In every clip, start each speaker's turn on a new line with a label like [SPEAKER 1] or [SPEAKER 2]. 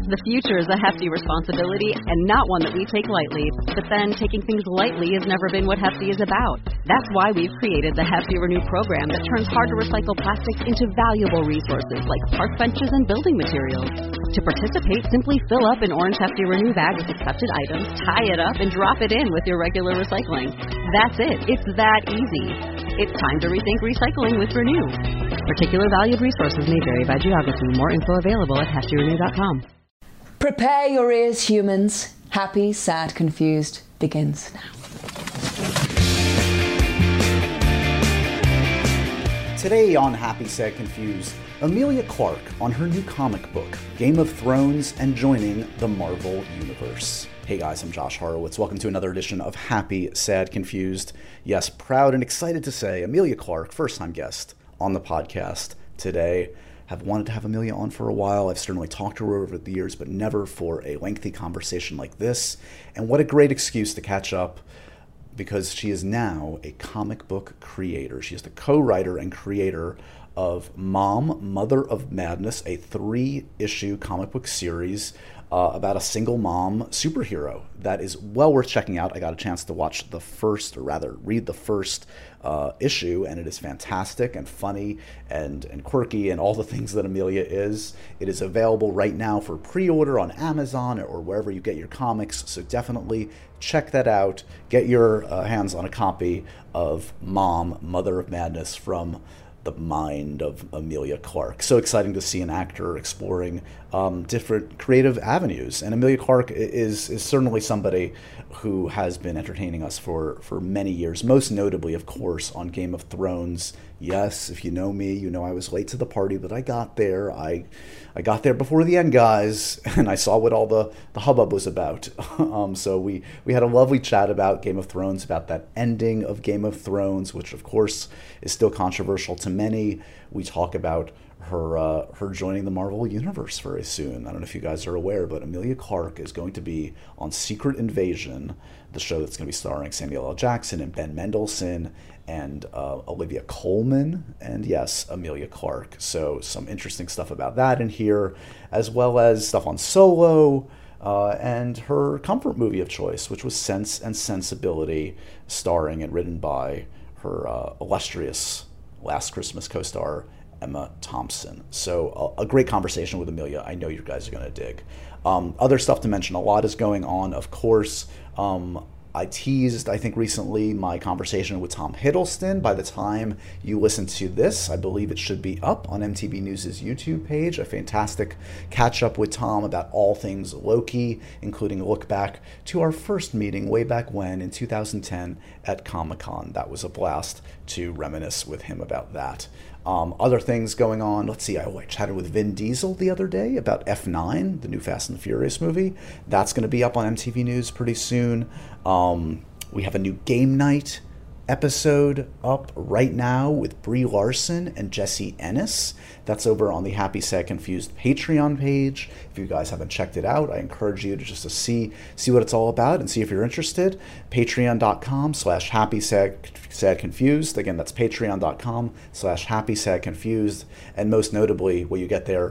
[SPEAKER 1] The future is a hefty responsibility and not one that we take lightly. But then, taking things lightly has never been what Hefty is about. That's why we've created the Hefty Renew program that turns hard-to-recycle plastics into valuable resources like park benches and building materials. To participate, simply fill up an orange Hefty Renew bag with accepted items, tie it up, and drop it in with your regular recycling. That's it. It's that easy. It's time to rethink recycling with Renew. Particular valued resources may vary by geography. More info available at heftyrenew.com.
[SPEAKER 2] Prepare your ears, humans. Happy, Sad, Confused begins now.
[SPEAKER 3] Today on Happy, Sad, Confused, Emilia Clarke on her new comic book, Game of Thrones, and joining the Marvel Universe. Hey guys, I'm Josh Horowitz. Welcome to another edition of Happy, Sad, Confused. Yes, proud and excited to say Emilia Clarke, first-time guest on the podcast today. Have wanted to have Emilia on for a while. I've certainly talked to her over the years, but never for a lengthy conversation like this. And what a great excuse to catch up, because she is now a comic book creator. She is the co-writer and creator of Mom, Mother of Madness, a 3-issue comic book series about a single mom superhero that is well worth checking out. I got a chance to watch the first, or rather read the first issue, and it is fantastic and funny and quirky and all the things that Emilia is. It is available right now for pre-order on Amazon or wherever you get your comics, so definitely check that out. Get your hands on a copy of Mom, Mother of Madness from the mind of Emilia Clarke. So exciting to see an actor exploring different creative avenues. And Emilia Clarke is certainly somebody who has been entertaining us for many years, most notably, of course, on Game of Thrones. Yes, if you know me, you know I was late to the party, but I got there. I got there before the end, guys, and I saw what all the hubbub was about. So we had a lovely chat about Game of Thrones, about that ending of Game of Thrones, which, of course, is still controversial to many. We talk about her joining the Marvel Universe very soon. I don't know if you guys are aware, but Emilia Clarke is going to be on Secret Invasion, the show that's going to be starring Samuel L. Jackson and Ben Mendelsohn and Olivia Colman, and yes, Emilia Clarke. So some interesting stuff about that in here, as well as stuff on Solo, and her comfort movie of choice, which was Sense and Sensibility, starring and written by her illustrious Last Christmas co-star, Emma Thompson. So a great conversation with Emilia. I know you guys are going to dig. Other stuff to mention, a lot is going on, of course. I teased, I think recently, my conversation with Tom Hiddleston. By the time you listen to this, I believe it should be up on MTV News' YouTube page. A fantastic catch-up with Tom about all things Loki, including a look back to our first meeting way back when in 2010 at Comic-Con. That was a blast to reminisce with him about that. Other things going on. Let's see, I chatted with Vin Diesel the other day about F9, the new Fast and the Furious movie. That's going to be up on MTV News pretty soon. We have a new game night episode up right now with Brie Larson and Jesse Ennis. That's over on the Happy, Sad, Confused Patreon page. If you guys haven't checked it out, I encourage you to just to see what it's all about and see if you're interested. Patreon.com/Happy, Sad, Confused. Again, that's Patreon.com/Happy, Sad, Confused. And most notably, what you get there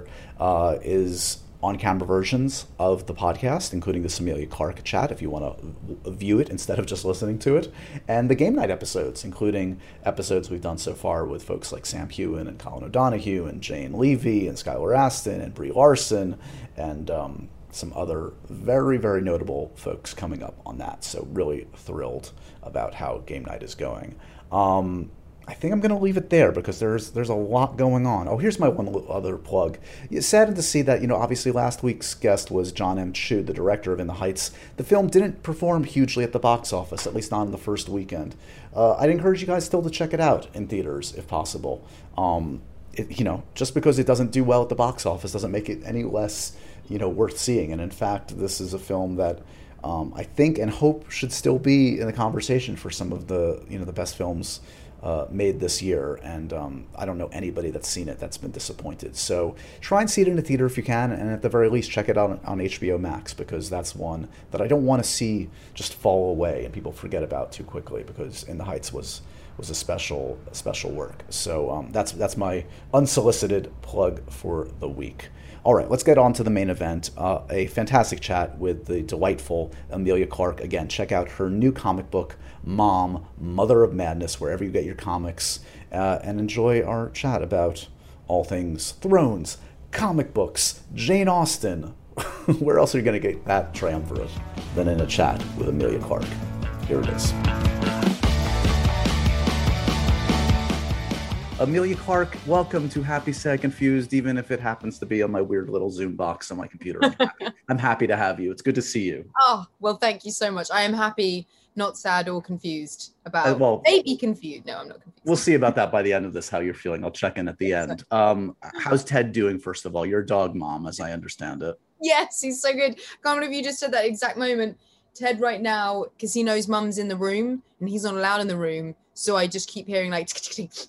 [SPEAKER 3] is on-camera versions of the podcast, including the Emilia Clarke chat, if you want to view it instead of just listening to it, and the game night episodes, including episodes we've done so far with folks like Sam Heughan and Colin O'Donoghue and Jane Levy and Skylar Astin and Brie Larson and some other very, very notable folks coming up on that. So really thrilled about how game night is going. I think I'm going to leave it there because there's a lot going on. Oh, here's my one other plug. It's sad to see that, obviously last week's guest was John M. Chu, the director of In the Heights. The film didn't perform hugely at the box office, at least not in the first weekend. I'd encourage you guys still to check it out in theaters if possible. Just because it doesn't do well at the box office doesn't make it any less, worth seeing. And in fact, this is a film that I think and hope should still be in the conversation for some of the, the best films made this year, and I don't know anybody that's seen it that's been disappointed. So try and see it in a theater if you can, and at the very least check it out on HBO Max, because that's one that I don't want to see just fall away and people forget about too quickly, because In the Heights was a special work. So that's my unsolicited plug for the week. All right, let's get on to the main event. A fantastic chat with the delightful Emilia Clarke. Again, check out her new comic book, Mom, Mother of Madness, wherever you get your comics, and enjoy our chat about all things Thrones, comic books, Jane Austen. Where else are you going to get that triumvirate than in a chat with Emilia Clarke? Here it is. Emilia Clarke, welcome to Happy, Sad, Confused, even if it happens to be on my weird little Zoom box on my computer. I'm happy to have you. It's good to see you.
[SPEAKER 4] Oh, well, thank you so much. I am happy, not sad or confused about maybe confused. No, I'm not confused.
[SPEAKER 3] We'll see about that by the end of this, how you're feeling. I'll check in at the end. How's Ted doing, first of all? You're a dog mom, as I understand it.
[SPEAKER 4] Yes, he's so good. Can't believe you just said that exact moment. Ted right now, because he knows Mum's in the room and he's not allowed in the room, so I just keep hearing like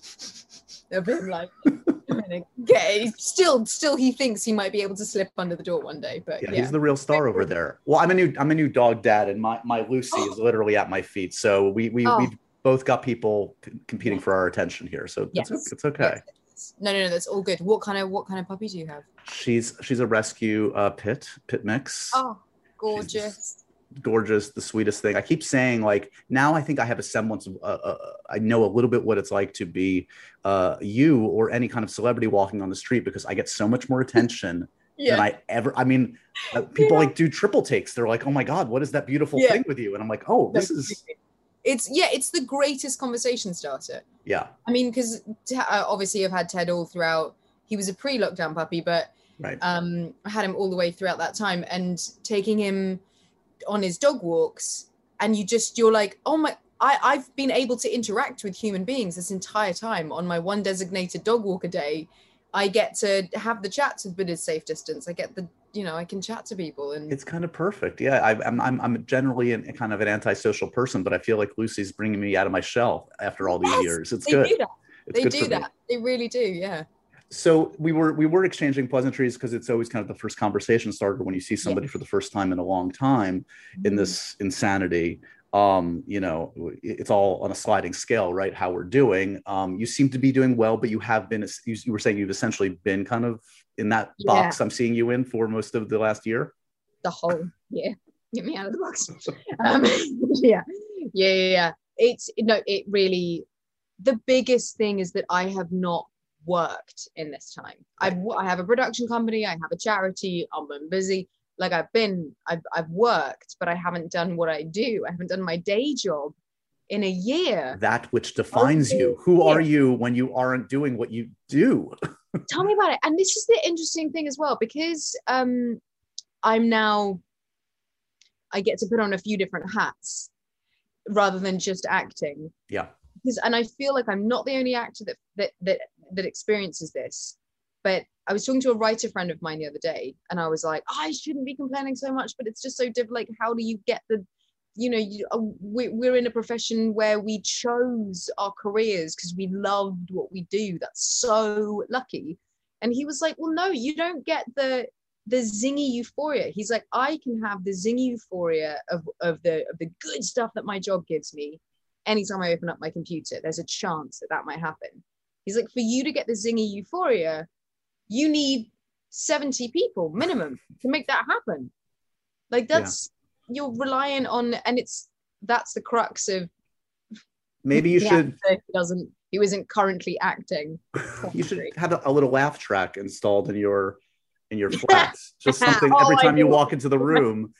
[SPEAKER 4] of him like okay. Still he thinks he might be able to slip under the door one day, but yeah.
[SPEAKER 3] He's the real star over there. Well, I'm a new dog dad, and my Lucy is literally at my feet. So we both got people competing for our attention here. So it's okay.
[SPEAKER 4] Yes. No, that's all good. What kind of puppy do you have?
[SPEAKER 3] She's a rescue pit mix.
[SPEAKER 4] Oh, gorgeous.
[SPEAKER 3] Gorgeous, the sweetest thing. I keep saying, like, now I think I have a semblance of I know a little bit what it's like to be you or any kind of celebrity walking on the street, because I get so much more attention than I ever. I mean, people like do triple takes. They're like, oh my god, what is that beautiful thing with you? And I'm like, oh, this is it's the greatest conversation starter. Yeah, I mean, because obviously I've had Ted all throughout. He was a pre-lockdown puppy, but I had him all the way throughout that time, and taking him on his dog walks, and you're like, oh my, I've been able to interact with human beings this entire time. On my one designated dog walk a day, I get to have the chats with a safe distance. I get I can chat to people, and it's kind of perfect. Yeah, I'm generally kind of an antisocial person, but I feel like Lucy's bringing me out of my shell after all these years. It's good. They do that. They really do. Yeah. So we were exchanging pleasantries, because it's always kind of the first conversation starter when you see somebody for the first time in a long time in this insanity. It's all on a sliding scale, right? How we're doing. You seem to be doing well, but you were saying you've essentially been kind of in that box I'm seeing you in for most of the last year. The whole year. Get me out of the box. Yeah. It really, the biggest thing is that I have not worked in this time. I have a production company, I have a charity, I'm busy. Like I've worked, but I haven't done what I do. I haven't done my day job in a year. That which defines you. Who are you when you aren't doing what you do? Tell me about it. And this is the interesting thing as well, because I get to put on a few different hats rather than just acting. Yeah. And I feel like I'm not the only actor that experiences this. But I was talking to a writer friend of mine the other day, and I was like, I shouldn't be complaining so much, but it's just so different. Like, how do you get we're in a profession where we chose our careers because we loved what we do. That's so lucky. And he was like, well, no, you don't get the zingy euphoria. He's like, I can have the zingy euphoria of the good stuff that my job gives me. Anytime I open up my computer, there's a chance that might happen. He's like, for you to get the zingy euphoria, you need 70 people minimum to make that happen. Like you're relying on, and that's the crux of. Maybe you should. He isn't currently acting. You should have a little laugh track installed in your flat. Just something every time you walk into the room.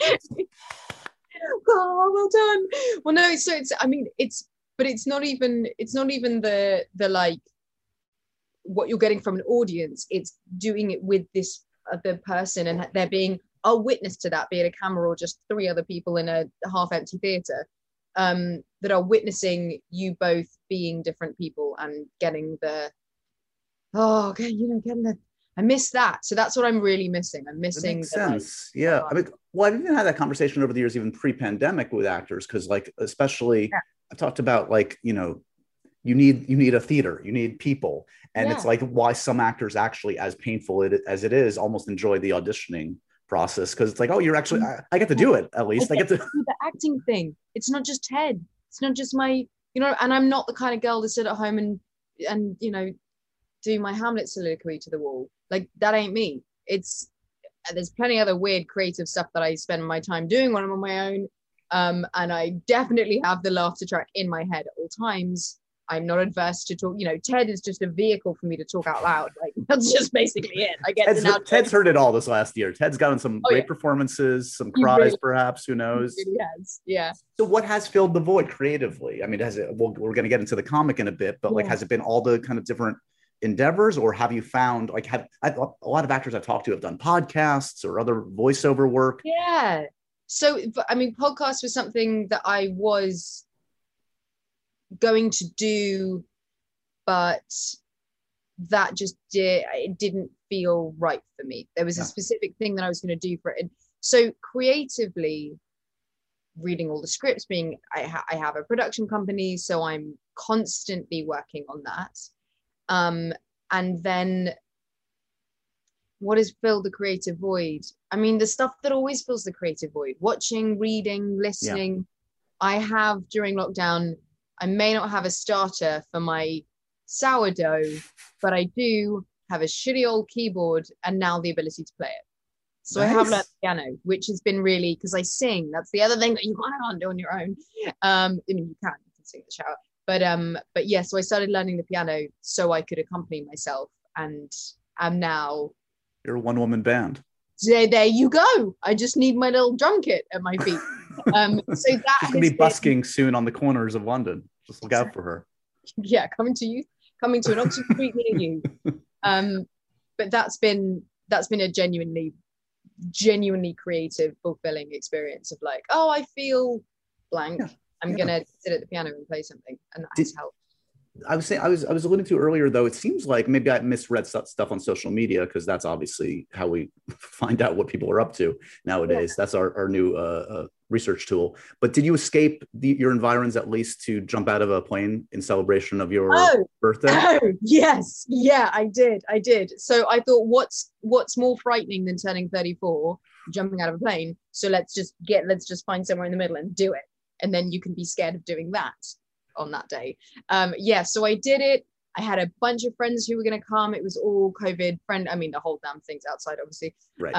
[SPEAKER 3] Oh, well done. Well, no, but it's not even the like what you're getting from an audience. It's doing it with this other person, and there being a witness to that, be it a camera or just three other people in a half-empty theater, that are witnessing you both being different people and getting I miss that. So that's what I'm really missing. I'm missing. That makes sense. Yeah. I didn't have that conversation over the years, even pre-pandemic, with actors, because especially I've talked about you need a theater, you need people. And it's like why some actors actually, as painful as it is, almost enjoy the auditioning process, because it's like, oh, you're actually, I get to do it. At least I get to do the acting thing. It's not just Ted. It's not just my, and I'm not the kind of girl to sit at home and do my Hamlet soliloquy to the wall. Like, that ain't me.
[SPEAKER 4] there's plenty other weird creative stuff that I spend my time doing when I'm on my own. And I definitely have the laughter track in my head at all times. I'm not adverse to talk. TED is just a vehicle for me to talk out loud. Like, that's just basically it. I get
[SPEAKER 3] Ted's heard it all this last year. Ted's gotten some great performances, some cries, really, perhaps. Who knows?
[SPEAKER 4] He really has. Yeah.
[SPEAKER 3] So, what has filled the void creatively? I mean, we're going to get into the comic in a bit, but like, has it been all the kind of different endeavors, or have you found a lot of actors I've talked to have done podcasts or other voiceover work?
[SPEAKER 4] Yeah. So, I mean, podcast was something that I was going to do, but that just it didn't feel right for me. There was a specific thing that I was going to do for it. And so creatively, reading all the scripts, I have a production company, so I'm constantly working on that. And then what has filled the creative void? I mean, the stuff that always fills the creative void: watching, reading, listening. Yeah. I have, during lockdown, I may not have a starter for my sourdough, but I do have a shitty old keyboard and now the ability to play it. So nice. I have learned piano, which has been really, because I sing. That's the other thing that you can't do on your own. I mean, you can sing in the shower. But yeah, so I started learning the piano so I could accompany myself, and I'm now...
[SPEAKER 3] You're a one-woman band.
[SPEAKER 4] There you go. I just need my little drum kit at my feet. So that
[SPEAKER 3] she's gonna be busking soon on the corners of London. Just look out for her.
[SPEAKER 4] Yeah, coming to an Oxford Street near you. But that's been a genuinely creative, fulfilling experience of like, oh, I feel blank. Yeah. I'm gonna sit at the piano and play something, and that has helped.
[SPEAKER 3] I was saying, I was alluding to earlier, though, it seems like maybe I misread stuff on social media, because that's obviously how we find out what people are up to nowadays. Yeah. That's our new research tool. But did you escape your environs at least to jump out of a plane in celebration of your birthday?
[SPEAKER 4] Oh, yes. Yeah, I did. So I thought, what's more frightening than turning 34, jumping out of a plane? So let's just find somewhere in the middle and do it. And then you can be scared of doing that on that day. So I did it. I had a bunch of friends who were going to come. It was all COVID friend. I mean, the whole damn thing's outside, obviously.
[SPEAKER 3] Right.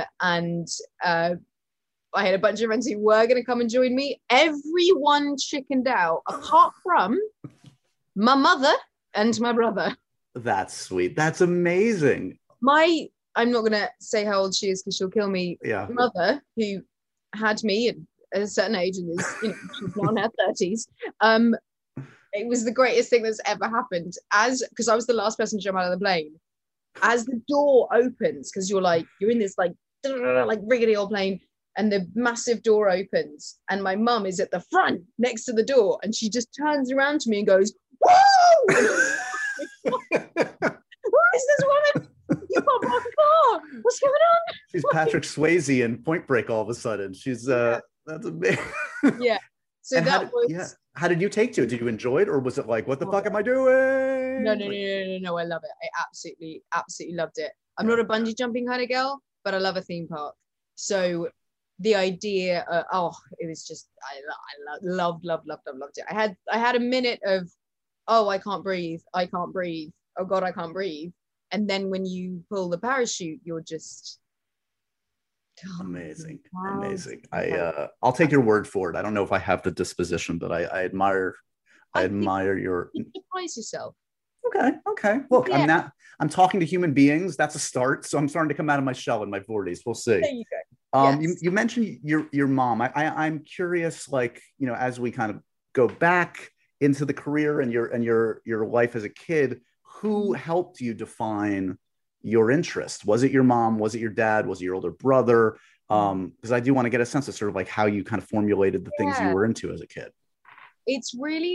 [SPEAKER 4] I had a bunch of friends who were going to come and join me. Everyone chickened out, apart from my mother and my brother.
[SPEAKER 3] That's sweet. That's amazing.
[SPEAKER 4] I'm not going to say how old she is because she'll kill me.
[SPEAKER 3] Yeah.
[SPEAKER 4] Mother, who had me at a certain age and is, she's now in her 30s. It was the greatest thing that's ever happened, because I was the last person to jump out of the plane. As the door opens, because you're in this like rickety old plane, and the massive door opens, and my mum is at the front next to the door, and she just turns around to me and goes, "Woo! Who is this woman? You got my car. What's going on?"
[SPEAKER 3] She's Patrick Swayze in Point Break all of a sudden. She's that's amazing.
[SPEAKER 4] Yeah. So
[SPEAKER 3] how did you take to it? Did you enjoy it, or was it like, what the fuck am I doing?
[SPEAKER 4] No. I love it. I absolutely loved it. I'm not a bungee jumping kind of girl, but I love a theme park. So the idea, it was just, I loved it. I had a minute of, oh, I can't breathe. Oh God, I can't breathe. And then when you pull the parachute, you're just...
[SPEAKER 3] Amazing. I'll take your word for it. I don't know if I have the disposition, but I admire your...
[SPEAKER 4] You surprise yourself.
[SPEAKER 3] Okay. Look, yeah. I'm talking to human beings. That's a start. So I'm starting to come out of my shell in my 40s. We'll see.
[SPEAKER 4] There you go.
[SPEAKER 3] Yes. You mentioned your mom. I'm curious, like, as we kind of go back into the career and your life as a kid, who helped you define your interest? Was it your mom? Was it your dad? Was it your older brother? Because I do want to get a sense of sort of like how you kind of formulated the things you were into as a kid.
[SPEAKER 4] It's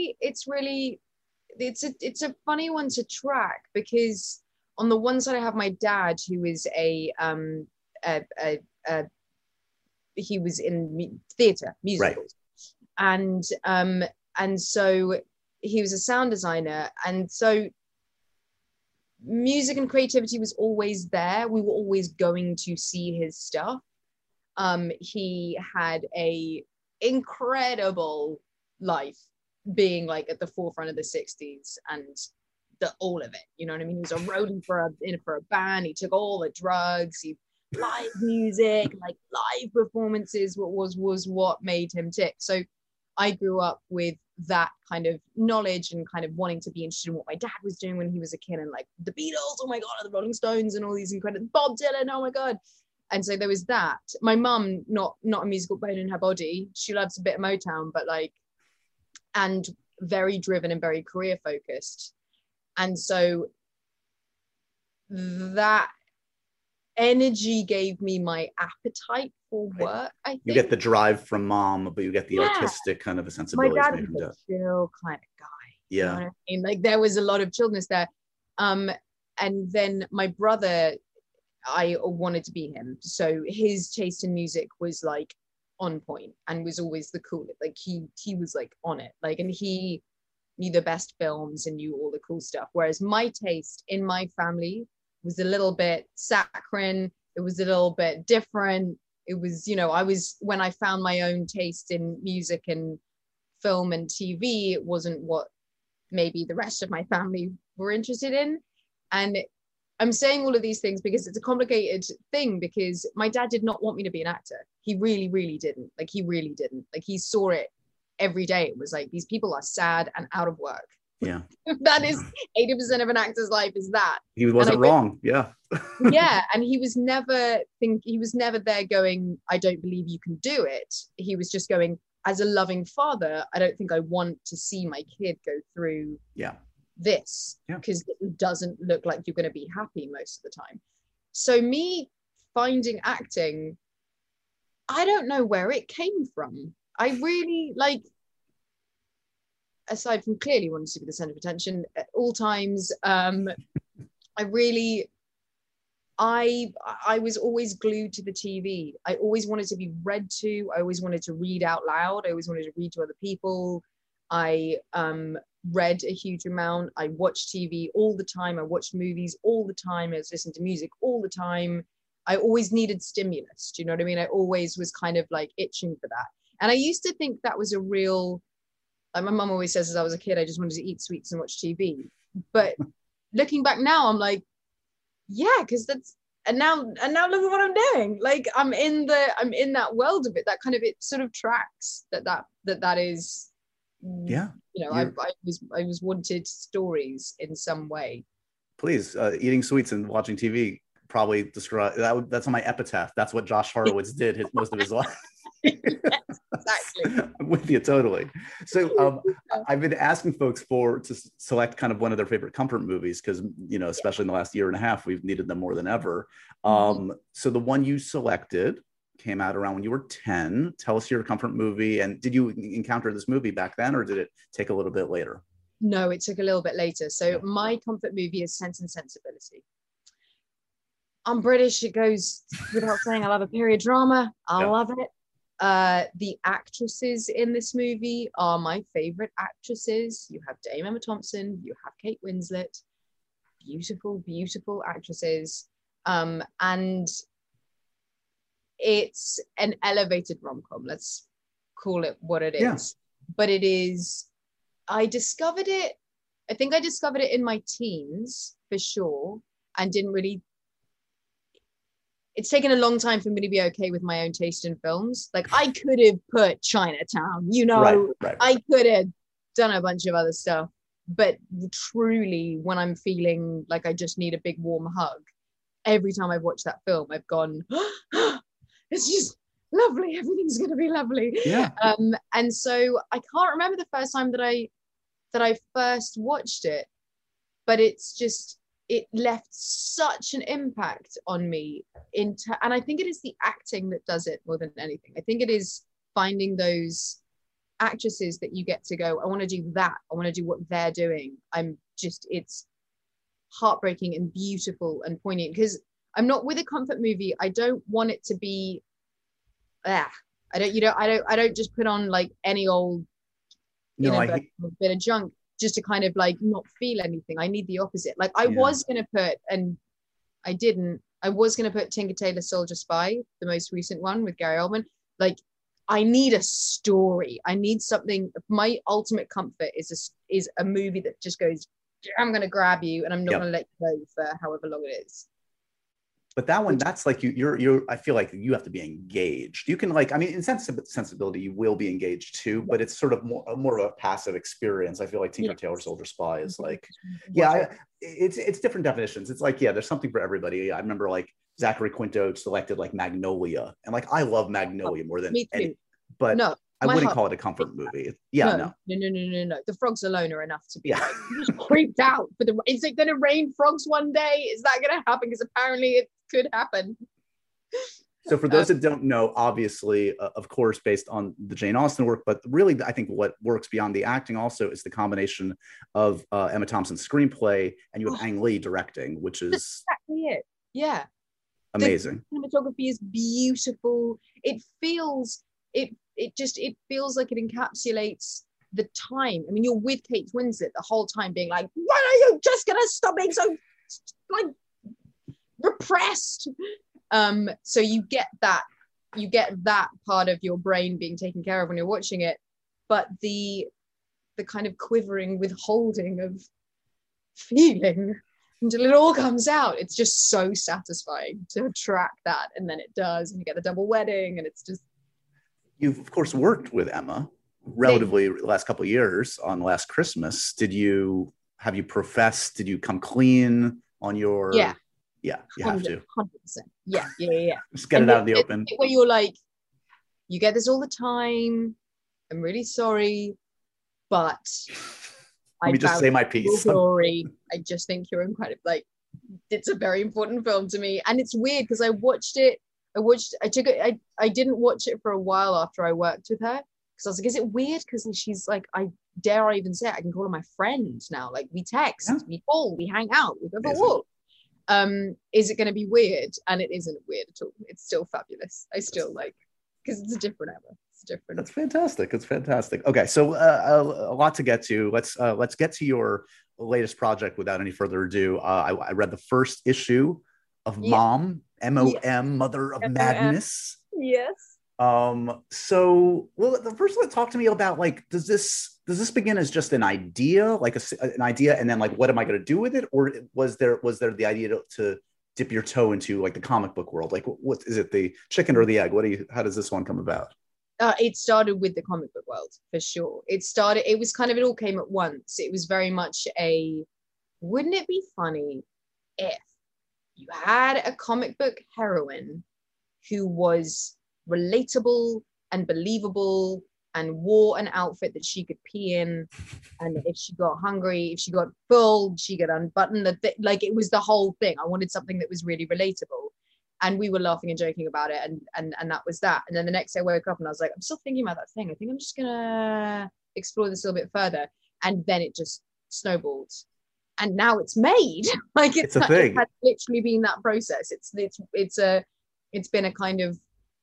[SPEAKER 4] a funny one to track, because on the one side I have my dad, who is he was in theatre, musicals, right. And so he was a sound designer, and so music and creativity was always there. We were always going to see his stuff. He had a incredible life, being like at the forefront of the 60s and all of it. You know what I mean? He was a roadie for a band. He took all the drugs. He live music, like live performances. Was what made him tick. So I grew up with that kind of knowledge and kind of wanting to be interested in what my dad was doing when he was a kid, and like the Beatles, oh my god, and the Rolling Stones, and all these incredible Bob Dylan, oh my god. And so there was that. My mum, not a musical bone in her body. She loves a bit of Motown, but like, and very driven and very career focused. And so that energy gave me my appetite for work. I think
[SPEAKER 3] you get the drive from mom, but you get the artistic kind of a sensibility.
[SPEAKER 4] My dad was a chill kind of guy.
[SPEAKER 3] Yeah.
[SPEAKER 4] You know what I mean? Like there was a lot of chillness there. And then my brother, I wanted to be him. So his taste in music was like on point and was always the coolest. Like he was like on it. Like, and he knew the best films and knew all the cool stuff. Whereas my taste in my family was a little bit saccharine. It was a little bit different. It was, when I found my own taste in music and film and TV, it wasn't what maybe the rest of my family were interested in. And I'm saying all of these things because it's a complicated thing, because my dad did not want me to be an actor. He really, really didn't. Like, he really didn't. Like, he saw it every day. It was like, these people are sad and out of work.
[SPEAKER 3] Yeah.
[SPEAKER 4] That is 80% of an actor's life is that.
[SPEAKER 3] He wasn't wrong. Yeah.
[SPEAKER 4] Yeah. And he was never there going, I don't believe you can do it. He was just going, as a loving father, I don't think I want to see my kid go through this, because it doesn't look like you're going to be happy most of the time. So me finding acting, I don't know where it came from. I really, like, aside from clearly wanting to be the center of attention at all times, I was always glued to the TV. I always wanted to be read to. I always wanted to read out loud. I always wanted to read to other people. I read a huge amount. I watched TV all the time. I watched movies all the time. I was listening to music all the time. I always needed stimulus. Do you know what I mean? I always was kind of like itching for that. And I used to think that was a real, like my mum always says, as I was a kid, I just wanted to eat sweets and watch TV. But looking back now, I'm like, yeah, because that's, and now look at what I'm doing. Like I'm in that world of it. That kind of, it sort of tracks that is,
[SPEAKER 3] yeah.
[SPEAKER 4] I was wanted stories in some way.
[SPEAKER 3] Please, eating sweets and watching TV probably describe that. That's on my epitaph. That's what Josh Horowitz did most of his life.
[SPEAKER 4] Yes, exactly.
[SPEAKER 3] I'm with you totally. So I've been asking folks to select kind of one of their favorite comfort movies, because especially in the last year and a half, we've needed them more than ever. So the one you selected came out around when you were 10. Tell us your comfort movie, and did you encounter this movie back then, or did it take a little bit later?
[SPEAKER 4] No, it took a little bit later. So my comfort movie is Sense and Sensibility. I'm British, it goes without saying. I love a period drama. I love it. The actresses in this movie are my favorite actresses. You have Dame Emma Thompson, you have Kate Winslet, beautiful, beautiful actresses. And it's an elevated rom-com, let's call it what it is. But it is, I think I discovered it in my teens for sure, and didn't really, it's taken a long time for me to be okay with my own taste in films. Like I could have put Chinatown, right. I could have done a bunch of other stuff, but truly when I'm feeling like I just need a big warm hug, every time I've watched that film, I've gone, it's just lovely. Everything's going to be lovely. Yeah. And so I can't remember the first time that I first watched it, but it left such an impact on me and I think it is the acting that does it more than anything. I think it is finding those actresses that you get to go, I want to do that. I want to do what they're doing. It's heartbreaking and beautiful and poignant, because I'm not with a comfort movie. I don't want it to be, I don't just put on like any old, bit of junk just to kind of like not feel anything. I need the opposite. Like I was going to put, and I didn't, I was going to put Tinker Tailor Soldier Spy, the most recent one with Gary Oldman. Like I need a story. I need something. My ultimate comfort is a movie that just goes, I'm gonna grab you and I'm not
[SPEAKER 3] Yep.
[SPEAKER 4] gonna let you go for however long it is.
[SPEAKER 3] But that one, that's like you're. I feel like you have to be engaged. You can like, I mean, in sensibility, you will be engaged too, but it's sort of more of a passive experience. I feel like Tinker Tailor Soldier Spy is like, it's different definitions. It's like, there's something for everybody. I remember like Zachary Quinto selected like Magnolia, and like I love Magnolia more than any, but
[SPEAKER 4] no,
[SPEAKER 3] I wouldn't call it a comfort movie. No.
[SPEAKER 4] The frogs alone are enough to be like just creeped out. But is it going to rain frogs one day? Is that going to happen? Because apparently it could happen.
[SPEAKER 3] So for those that don't know, obviously, of course, based on the Jane Austen work, but really, I think what works beyond the acting also is the combination of Emma Thompson's screenplay and you have Ang Lee directing, which is
[SPEAKER 4] exactly it. Yeah,
[SPEAKER 3] amazing.
[SPEAKER 4] The cinematography is beautiful. It feels it feels like it encapsulates the time. I mean, you're with Kate Winslet the whole time, being like, "When are you just gonna stop being so like repressed?" So you get that part of your brain being taken care of when you're watching it, but the kind of quivering withholding of feeling until it all comes out, it's just so satisfying to track that. And then it does, and you get the double wedding, and it's just.
[SPEAKER 3] You've of course worked with Emma relatively the last couple of years on Last Christmas. Did you come clean on your you have to
[SPEAKER 4] 100%. Yeah.
[SPEAKER 3] just get it out in the open
[SPEAKER 4] where you're like, you get this all the time, I'm really sorry, but
[SPEAKER 3] let me just say my piece.
[SPEAKER 4] Glory. I just think you're incredible. Like, it's a very important film to me, and it's weird because I didn't watch it for a while after I worked with her, because I was like, is it weird because she's like, I even say it, I can call her my friend now. Like, we text, we call, we hang out, we go for a walk. Is it going to be weird? And it isn't weird at all. It's still fabulous. I still like, because it's a different Emma. It's different.
[SPEAKER 3] That's fantastic. It's fantastic. Okay, so a lot to get to. Let's get to your latest project without any further ado. I read the first issue of Mom, M-O-M, Mother of Madness.
[SPEAKER 4] Yes.
[SPEAKER 3] So, well, the first one, talk to me about, like, does this begin as just an idea, like an idea, and then like, what am I going to do with it, or was there the idea to dip your toe into like the comic book world? Like, what is it, the chicken or the egg? How does this one come about?
[SPEAKER 4] It started with the comic book world for sure. It all came at once. It was very much wouldn't it be funny if you had a comic book heroine who was relatable and believable and wore an outfit that she could pee in, and if she got hungry, if she got full, she could unbutton like, it was the whole thing. I wanted something that was really relatable, and we were laughing and joking about it, and that was that. And then the next day I woke up and I was like, I'm still thinking about that thing. I think I'm just gonna explore this a little bit further. And then it just snowballed, and now it's made. Like, it's a thing. It has literally been that process. It's been a kind of,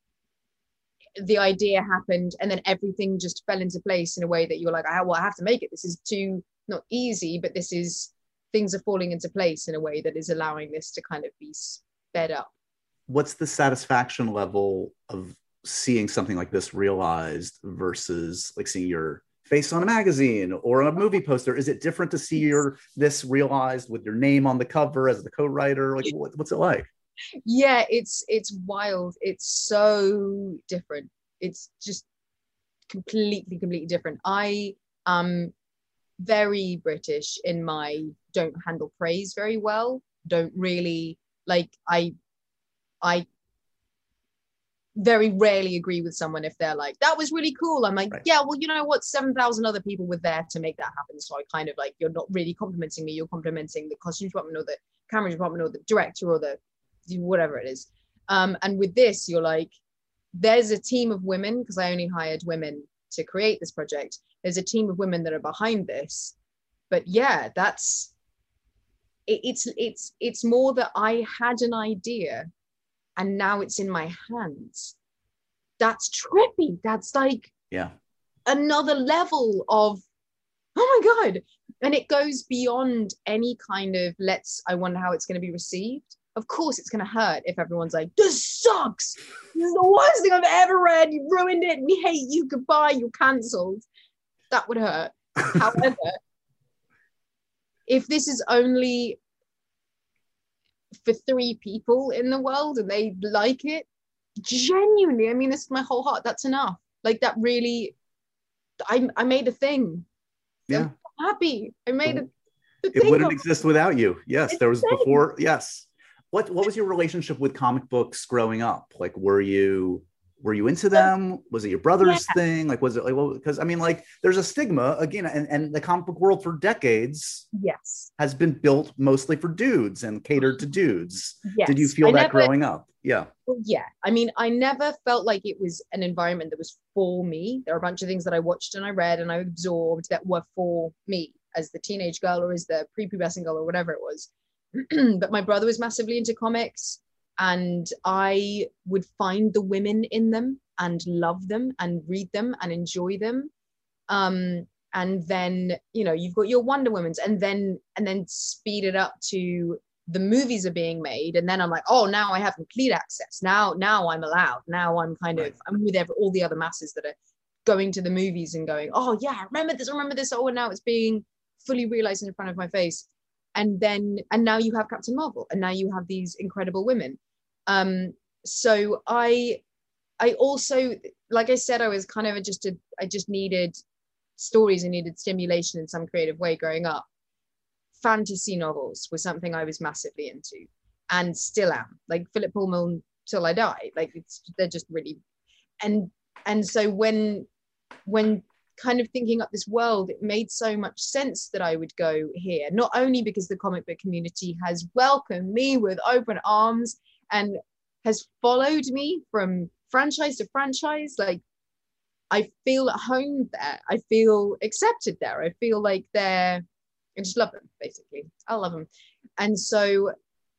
[SPEAKER 4] the idea happened, and then everything just fell into place in a way that you're like, I have to make it. This is too, not easy, but things are falling into place in a way that is allowing this to kind of be sped up.
[SPEAKER 3] What's the satisfaction level of seeing something like this realized versus like seeing your face on a magazine or a movie poster? Is it different to see this realized with your name on the cover as the co-writer? Like, what's it like?
[SPEAKER 4] Yeah, it's wild. It's so different. It's just completely different. I am very British in my don't handle praise very well. Don't really like, I very rarely agree with someone if they're like, that was really cool. I'm like, right. Yeah, well, you know what, 7,000 other people were there to make that happen. So I kind of like, you're not really complimenting me, you're complimenting the costume department or the camera department or the director or the whatever it is. And with this, you're like, there's a team of women, because I only hired women to create this project. There's a team of women that are behind this. But yeah, it's more that I had an idea and now it's in my hands. That's trippy. That's like another level of, oh my God. And it goes beyond any kind of I wonder how it's going to be received. Of course, it's going to hurt if everyone's like, this sucks. This is the worst thing I've ever read. You ruined it. We hate you. Goodbye. You're cancelled. That would hurt. However, if this is only for 3 people in the world and they like it, genuinely, I mean, this is my whole heart, that's enough. Like, that really, I made a thing.
[SPEAKER 3] Yeah.
[SPEAKER 4] I'm happy. I made a
[SPEAKER 3] it wouldn't exist without you. Yes, there was before. Yes. What was your relationship with comic books growing up? Like, were you into them? Was it your brother's thing? Like, was it like, well, because I mean, like, there's a stigma again, and the comic book world for decades has been built mostly for dudes and catered to dudes. Did you feel that growing up? Yeah.
[SPEAKER 4] Well, yeah. I mean, I never felt like it was an environment that was for me. There are a bunch of things that I watched and I read and I absorbed that were for me as the teenage girl or as the prepubescent girl or whatever it was. But my brother was massively into comics, and I would find the women in them and love them and read them and enjoy them. And then, you know, you've got your Wonder Womans, and then speed it up to the movies are being made, and then I'm like, oh, now I have complete access. Now I'm allowed. Now I'm kind of, I'm with all the other masses that are going to the movies and going, oh yeah, I remember this. Oh, and now it's being fully realized in front of my face. And now you have Captain Marvel, and now you have these incredible women. So I also, like I said, I was kind of I just needed stories. I needed stimulation in some creative way growing up. Fantasy novels was something I was massively into, and still am. Like Philip Pullman till I die. Like they're just really, and so when kind of thinking up this world, it made so much sense that I would go here, not only because the comic book community has welcomed me with open arms and has followed me from franchise to franchise. Like, I feel at home there. I feel accepted there. I feel like I just love them, basically. I love them. And so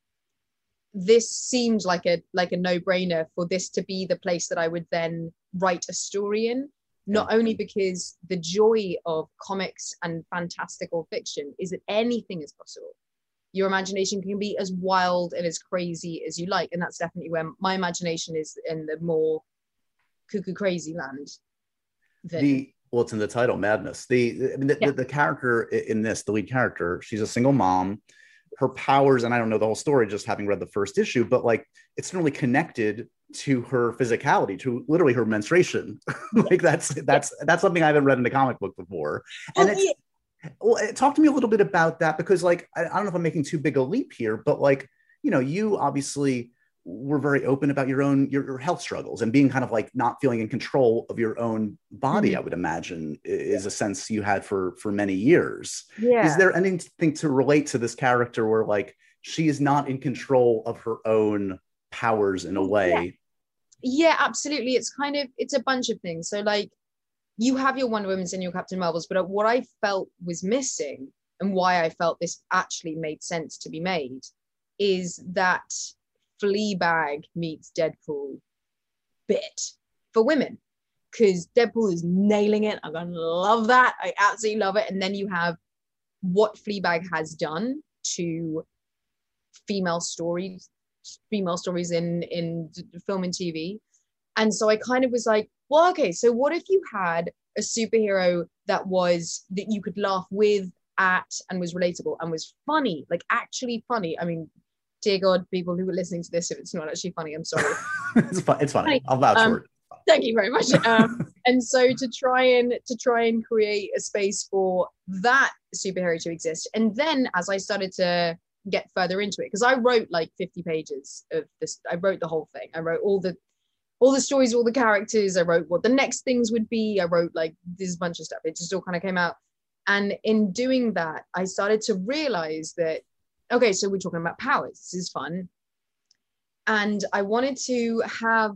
[SPEAKER 4] this seemed like a no-brainer for this to be the place that I would then write a story in. Not only because the joy of comics and fantastical fiction is that anything is possible. Your imagination can be as wild and as crazy as you like. And that's definitely where my imagination is, in the more cuckoo crazy land.
[SPEAKER 3] It's in the title, Madness. The character in this, the lead character, she's a single mom. Her powers, and I don't know the whole story, just having read the first issue, but like it's certainly connected to her physicality, to literally her menstruation. Like that's something I haven't read in a comic book before. And talk to me a little bit about that, because like I don't know if I'm making too big a leap here, but like, you know, you obviously were very open about your health struggles and being kind of like not feeling in control of your own body. Mm-hmm. I would imagine is a sense you had for many years. Yeah. Is there anything to relate to this character where like she is not in control of her own powers in a way?
[SPEAKER 4] Yeah, absolutely. It's a bunch of things. So like you have your Wonder Womans and your Captain Marvels, but what I felt was missing, and why I felt this actually made sense to be made, is that Fleabag meets Deadpool bit for women, because Deadpool is nailing it. I'm gonna love that. I absolutely love it. And then you have what Fleabag has done to female stories in film and TV. And so I kind of was like, well, okay, so what if you had a superhero that you could laugh with, at, and was relatable and was funny, like actually funny. I mean, dear God, people who are listening to this, if it's not actually funny, I'm sorry.
[SPEAKER 3] It's funny. I'll vouch for it.
[SPEAKER 4] Thank you very much. And so to try and create a space for that superhero to exist. And then as I started to get further into it, because I wrote like 50 pages of this, I wrote the whole thing. I wrote all the stories, all the characters. I wrote what the next things would be. I wrote like this bunch of stuff. It just all kind of came out. And in doing that, I started to realize that, okay, so we're talking about powers. This is fun. And I wanted to have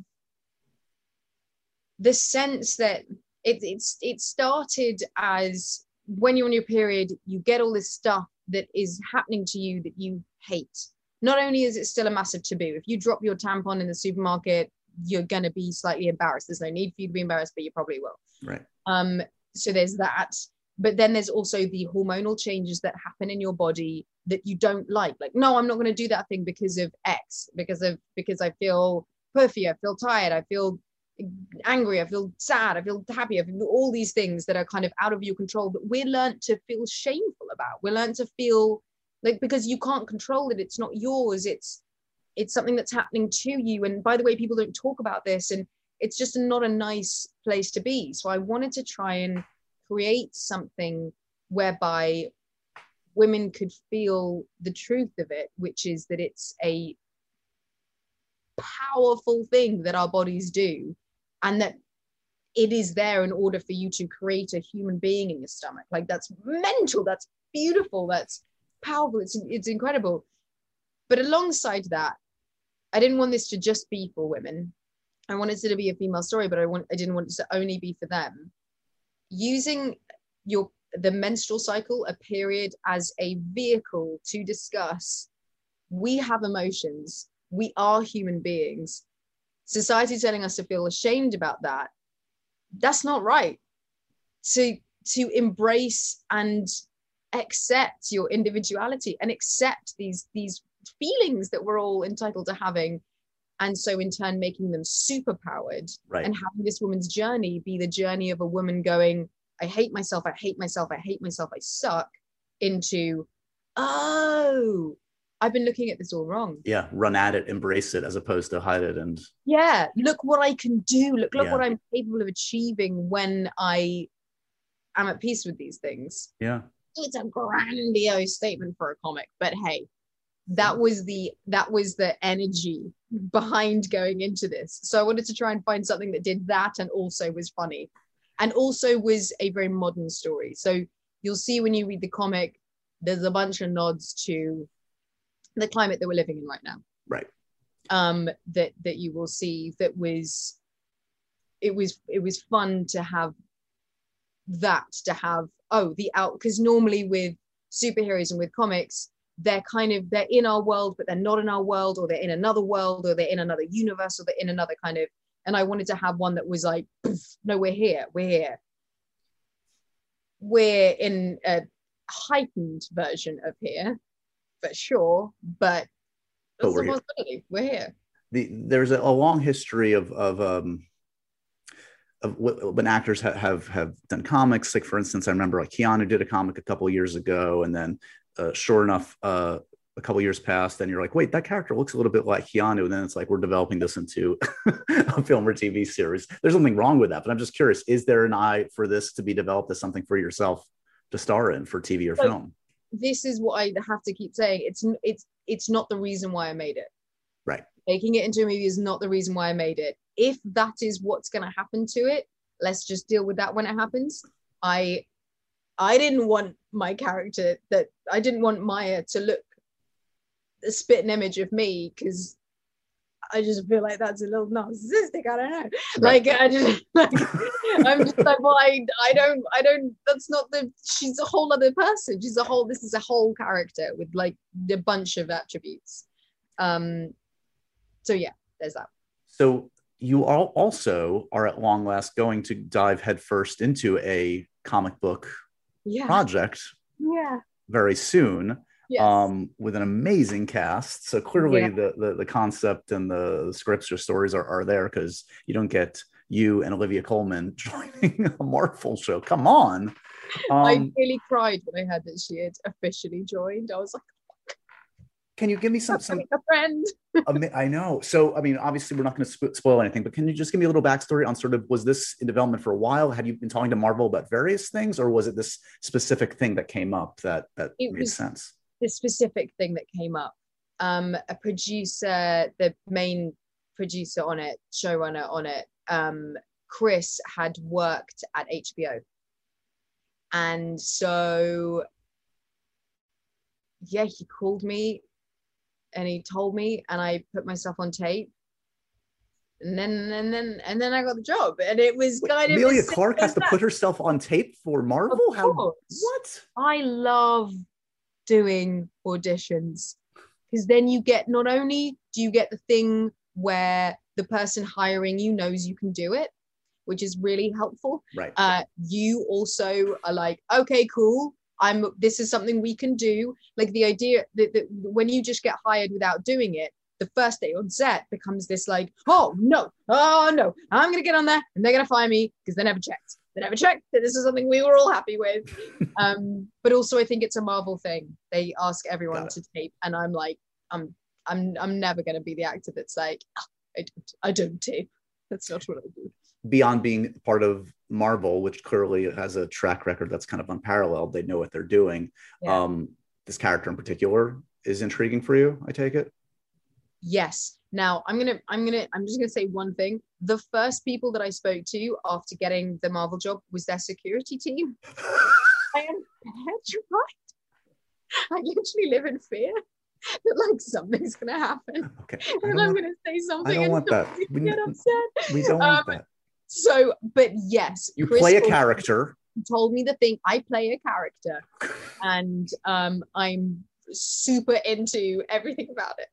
[SPEAKER 4] the sense that it started as when you're on your period, you get all this stuff that is happening to you that you hate. Not only is it still a massive taboo, if you drop your tampon in the supermarket, you're going to be slightly embarrassed. There's no need for you to be embarrassed, but you probably will.
[SPEAKER 3] Right.
[SPEAKER 4] So there's that. But then there's also the hormonal changes that happen in your body that you don't like. Like, no, I'm not going to do that thing because of X, because I feel puffy, I feel tired, I feel angry, I feel sad, I feel happy, I feel all these things that are kind of out of your control that we're learned to feel shameful about. We're learned to feel like, because you can't control it, it's not yours, it's something that's happening to you. And by the way, people don't talk about this, and it's just not a nice place to be. So I wanted to try and create something whereby women could feel the truth of it, which is that it's a powerful thing that our bodies do, and that it is there in order for you to create a human being in your stomach. Like, that's mental, that's beautiful, that's powerful, it's incredible. But alongside that, I didn't want this to just be for women. I wanted it to be a female story, but I didn't want it to only be for them. Using the menstrual cycle, a period, as a vehicle to discuss, we have emotions, we are human beings. Society telling us to feel ashamed about that. That's not right. To embrace and accept your individuality and accept these feelings that we're all entitled to having, and so in turn making them super powered,
[SPEAKER 3] right.
[SPEAKER 4] And having this woman's journey be the journey of a woman going, I hate myself, I hate myself, I hate myself, I suck, into, oh, I've been looking at this all wrong.
[SPEAKER 3] Yeah, run at it, embrace it, as opposed to hide it. And
[SPEAKER 4] yeah, look what I can do, look what I'm capable of achieving when I am at peace with these things.
[SPEAKER 3] Yeah,
[SPEAKER 4] it's a grandiose statement for a comic, but hey, that was the energy behind going into this. So I wanted to try and find something that did that and also was funny and also was a very modern story. So you'll see when you read the comic, there's a bunch of nods to the climate that we're living in right now.
[SPEAKER 3] Right.
[SPEAKER 4] That you will see. It was fun to have because normally with superheroes and with comics, they're in our world, but they're not in our world, or they're in another world, or they're in another universe, or they're in another kind of, and I wanted to have one that was like, no, we're here. We're in a heightened version of here, for sure, but that's the possibility. We're here.
[SPEAKER 3] There's a long history of when actors have done comics. Like, for instance, I remember like Keanu did a comic a couple of years ago, and then sure enough, a couple of years passed, and you're like, wait, that character looks a little bit like Keanu. And then it's like, we're developing this into a film or TV series. There's nothing wrong with that, but I'm just curious, is there an eye for this to be developed as something for yourself to star in for TV or film?
[SPEAKER 4] This is what I have to keep saying. It's not the reason why I made it.
[SPEAKER 3] Right.
[SPEAKER 4] Making it into a movie is not the reason why I made it. If that is what's going to happen to it, let's just deal with that when it happens. I didn't want my character, I didn't want Maya to look a spitting image of me, because I just feel like that's a little narcissistic. I don't know.
[SPEAKER 3] Right.
[SPEAKER 4] Like, I'm just like, well, I don't, that's not she's a whole other person. This is a whole character with like a bunch of attributes. So yeah, there's that.
[SPEAKER 3] So you also are at long last going to dive headfirst into a comic book project very soon.
[SPEAKER 4] Yes.
[SPEAKER 3] With an amazing cast. So clearly the concept and the scripts or stories are there, because you don't get you and Olivia Colman joining a Marvel show. Come on.
[SPEAKER 4] I really cried when I heard that she had officially joined. I was like,
[SPEAKER 3] can you give me some
[SPEAKER 4] a friend?
[SPEAKER 3] I know. So, I mean, obviously we're not going to spoil anything, but can you just give me a little backstory on sort of, was this in development for a while? Had you been talking to Marvel about various things, or was it this specific thing that came up that made sense?
[SPEAKER 4] The specific thing that came up. A producer, the main producer on it, showrunner on it, Chris, had worked at HBO. And so, yeah, he called me and he told me, and I put myself on tape. And then I got the job, and it was kind of
[SPEAKER 3] Emilia Clarke has to put herself on tape for Marvel. What?
[SPEAKER 4] I love doing auditions, because then you get, not only do you get the thing where the person hiring you knows you can do it, which is really helpful.
[SPEAKER 3] Right.
[SPEAKER 4] You also are like, okay, cool. This is something we can do. Like the idea that when you just get hired without doing it, the first day on set becomes this like, oh no, I'm gonna get on there and they're gonna fire me because they never checked that this is something we were all happy with. But also I think it's a Marvel thing. They ask everyone to tape, and I'm like, I'm never gonna be the actor that's like, oh, I don't tape. That's not what I do.
[SPEAKER 3] Beyond being part of Marvel, which clearly has a track record that's kind of unparalleled, they know what they're doing. Yeah. This character in particular is intriguing for you, I take it?
[SPEAKER 4] Yes. Now I'm just gonna say one thing. The first people that I spoke to after getting the Marvel job was their security team. I am petrified. I literally live in fear that like something's gonna happen.
[SPEAKER 3] Okay.
[SPEAKER 4] And I'm gonna say something.
[SPEAKER 3] I don't want that.
[SPEAKER 4] Get upset.
[SPEAKER 3] We don't want that.
[SPEAKER 4] So, but yes,
[SPEAKER 3] you play a character.
[SPEAKER 4] Told me the thing. I play a character, and I'm super into everything about it.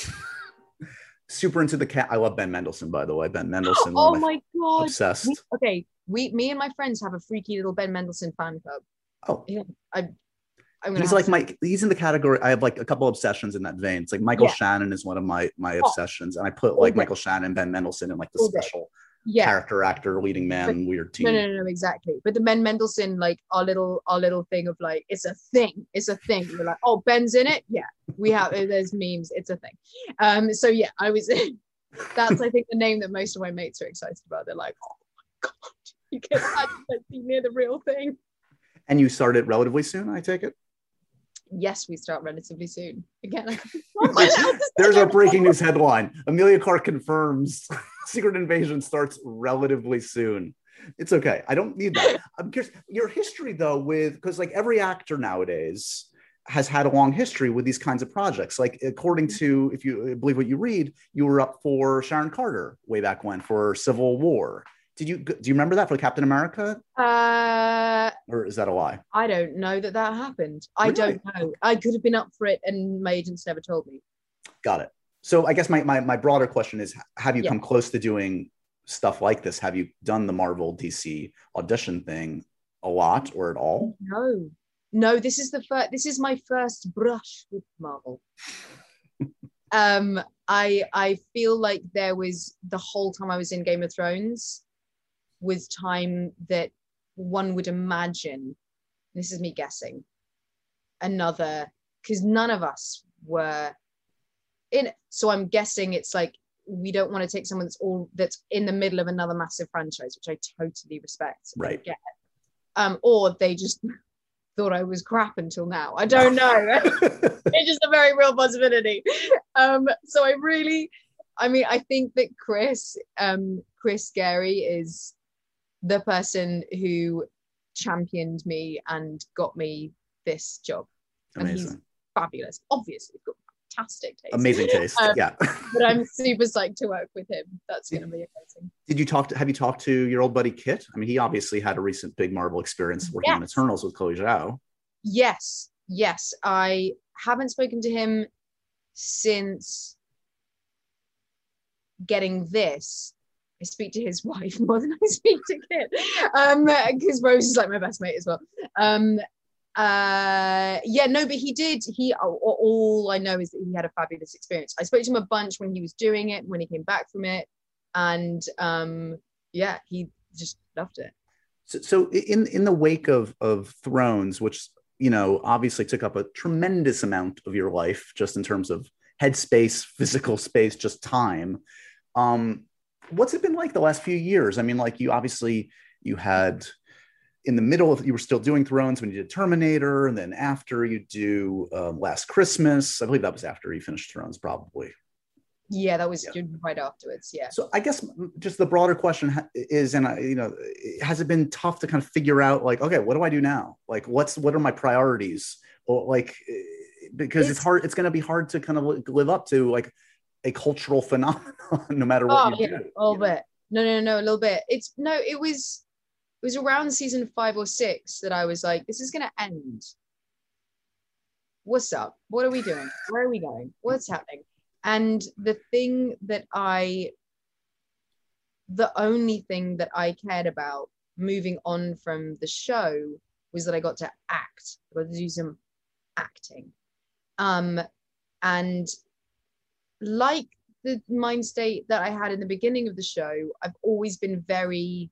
[SPEAKER 3] Super into the cat. I love Ben Mendelsohn, by the way. Ben Mendelsohn.
[SPEAKER 4] Oh my god,
[SPEAKER 3] obsessed.
[SPEAKER 4] Me and my friends have a freaky little Ben Mendelsohn fan club.
[SPEAKER 3] Oh,
[SPEAKER 4] yeah.
[SPEAKER 3] He's like he's in the category. I have like a couple obsessions in that vein. It's like Michael Shannon is one of my obsessions, and I put like Michael Shannon, Ben Mendelsohn in like the special character, actor, leading man, weird team.
[SPEAKER 4] No, exactly. But the Ben Mendelsohn, like our little thing of like, it's a thing. We're like, oh, Ben's in it. Yeah, we have. There's memes. It's a thing. So yeah, I was. That's I think the name that most of my mates are excited about. They're like, oh my god, you can actually be near the real thing.
[SPEAKER 3] And you started relatively soon, I take it.
[SPEAKER 4] Yes, we start relatively soon. Again,
[SPEAKER 3] there's our breaking news headline. Emilia Clarke confirms Secret Invasion starts relatively soon. It's okay. I don't need that. I'm curious. Your history, though, because like every actor nowadays has had a long history with these kinds of projects. Like according to, if you believe what you read, you were up for Sharon Carter way back when for Civil War. Do you remember that for Captain America? Or is that a lie?
[SPEAKER 4] I don't know that happened. Really? I don't know. I could have been up for it and my agents never told me.
[SPEAKER 3] Got it. So I guess my broader question is, have you come close to doing stuff like this? Have you done the Marvel DC audition thing a lot or at all?
[SPEAKER 4] No, this is my first brush with Marvel. I feel like there was the whole time I was in Game of Thrones was time that one would imagine, this is me guessing, because none of us were in it. So I'm guessing it's like, we don't want to take someone that's in the middle of another massive franchise, which I totally respect.
[SPEAKER 3] Right.
[SPEAKER 4] Get. Or they just thought I was crap until now. I don't know. It's just a very real possibility. So I think that Chris Gary is the person who championed me and got me this job.
[SPEAKER 3] Amazing.
[SPEAKER 4] And he's fabulous. Obviously, he's got fantastic taste.
[SPEAKER 3] Amazing taste. Yeah.
[SPEAKER 4] But I'm super psyched to work with him. That's going to be amazing.
[SPEAKER 3] Have you talked to your old buddy Kit? I mean, he obviously had a recent big Marvel experience working on Eternals with Chloe Zhao.
[SPEAKER 4] Yes. I haven't spoken to him since getting this. I speak to his wife more than I speak to Kit, because Rose is like my best mate as well. But he did. All I know is that he had a fabulous experience. I spoke to him a bunch when he was doing it, when he came back from it, and he just loved it.
[SPEAKER 3] So in the wake of Thrones, which obviously took up a tremendous amount of your life, just in terms of headspace, physical space, just time. What's it been like the last few years? I mean, like you had in the middle of, you were still doing Thrones when you did Terminator, and then after you do Last Christmas. I believe that was after you finished Thrones, probably.
[SPEAKER 4] Yeah, that was right afterwards. Yeah.
[SPEAKER 3] So I guess just the broader question is, has it been tough to kind of figure out, like, okay, what do I do now? Like, what are my priorities? Or like, because it's hard. It's going to be hard to kind of live up to like a cultural phenomenon, no matter what you do.
[SPEAKER 4] A little bit. No, a little bit. It was around season 5 or 6 that I was like, this is going to end. What's up? What are we doing? Where are we going? What's happening? And the only thing that I cared about moving on from the show was that I got to act. I got to do some acting. And like the mind state that I had in the beginning of the show, I've always been very,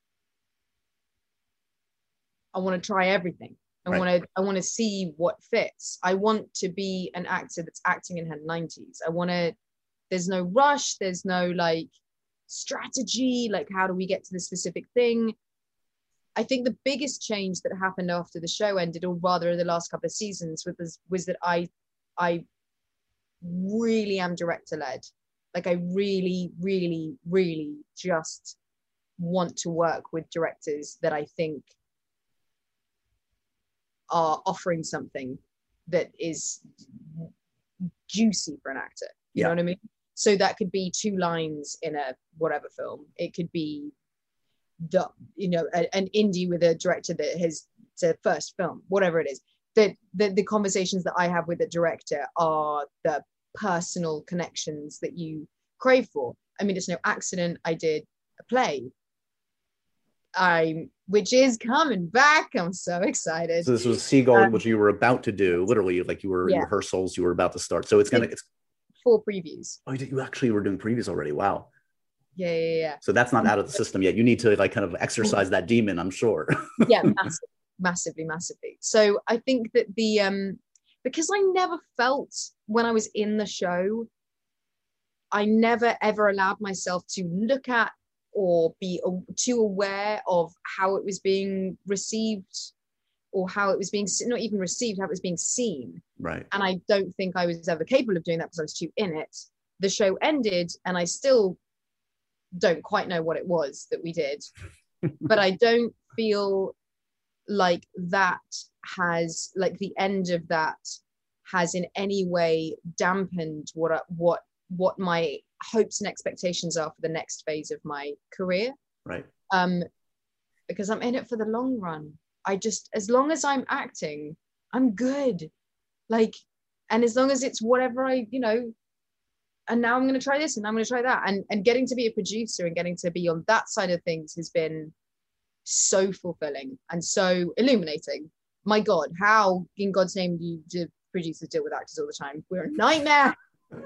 [SPEAKER 4] I want to try everything. I want to see what fits. I want to be an actor that's acting in her 90s. There's no rush, there's no like strategy, like how do we get to the specific thing? I think the biggest change that happened after the show ended, or rather the last couple of seasons, was that I really am director-led. Like I really, really, really just want to work with directors that I think are offering something that is juicy for an actor. You know what I mean? So that could be 2 lines in a whatever film. It could be an indie with a director that has their first film, whatever it is. The conversations that I have with the director are the personal connections that you crave for. I mean, it's no accident I did a play, which is coming back. I'm so excited.
[SPEAKER 3] So this was Seagull, which you were about to do, literally, like you were in rehearsals, you were about to start. So it's
[SPEAKER 4] 4 previews.
[SPEAKER 3] Oh, you actually were doing previews already. Wow.
[SPEAKER 4] Yeah.
[SPEAKER 3] So that's not out of the system yet. You need to like kind of exercise that demon, I'm sure.
[SPEAKER 4] Yeah, massively. So I think that because I never felt when I was in the show, I never ever allowed myself to look at or be too aware of how it was being received, or how it was being, not even received, how it was being seen.
[SPEAKER 3] Right.
[SPEAKER 4] And I don't think I was ever capable of doing that because I was too in it. The show ended and I still don't quite know what it was that we did, but I don't feel like that has, like the end of that has in any way dampened what my hopes and expectations are for the next phase of my career.
[SPEAKER 3] Right.
[SPEAKER 4] Because I'm in it for the long run. As long as I'm acting, I'm good. Like, and as long as it's whatever and now I'm going to try this and I'm going to try that. And getting to be a producer and getting to be on that side of things has been so fulfilling and so illuminating. My God, how in God's name do producers deal with actors all the time? We're a nightmare.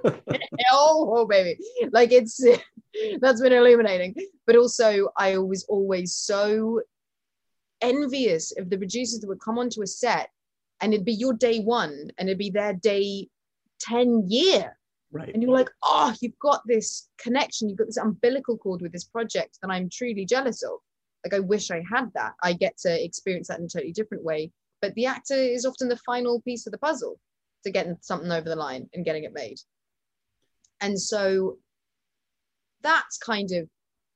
[SPEAKER 4] oh baby, like that's been illuminating. But also I was always so envious of the producers that would come onto a set and it'd be your day 1 and it'd be their day 10 year.
[SPEAKER 3] Right.
[SPEAKER 4] And you're like, oh, you've got this connection, you've got this umbilical cord with this project that I'm truly jealous of. Like, I wish I had that. I get to experience that in a totally different way. But the actor is often the final piece of the puzzle to getting something over the line and getting it made. And so that's kind of